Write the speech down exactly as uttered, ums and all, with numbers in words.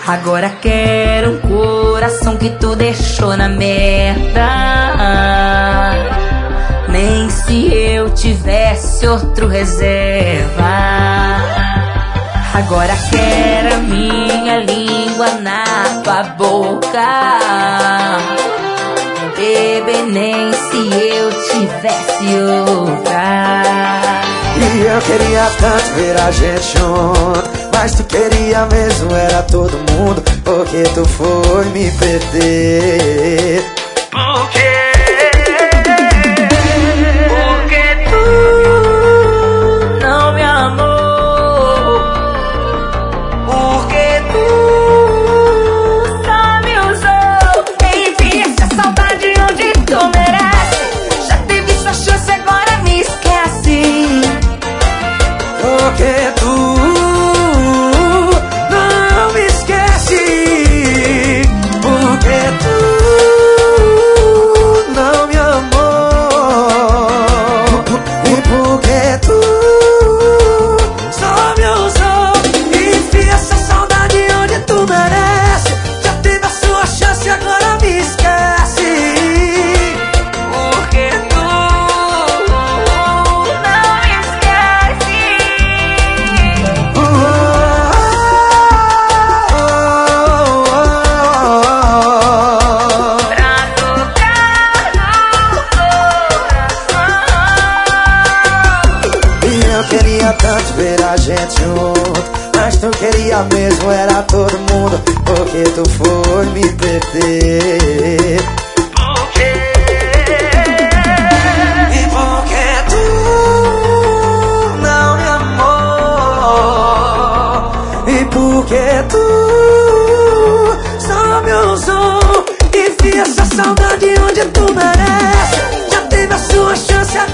Agora quero um coração que tu deixou na merda. Nem se eu tivesse outro reserva. Agora quero a minha língua na tua boca. Bebê, nem se eu tivesse outra. E eu queria tanto ver a gente junto, mas tu queria mesmo era todo mundo. Porque tu foi me perder. Por quê? Porque tu não me amou. Porque tu só me usou. Enfim, essa saudade onde tu merece. Já teve sua chance, agora me esquece. Porque tu não me esquece. Porque tu não me amou. E porque tu só me usou. Enfia essa saudade onde tu merece. Já teve a sua chance, agora me esquece. Porque tu não me esquece. Oh, oh, oh, Pra tocar no coração. E eu queria tanto ver a gente junto, mas tu queria mesmo era todo mundo. Porque tu foi me perder. Por quê? E porque tu não me amou. E porque tu só me usou. Enfia essa saudade onde tu merece. Já teve a sua chance, agora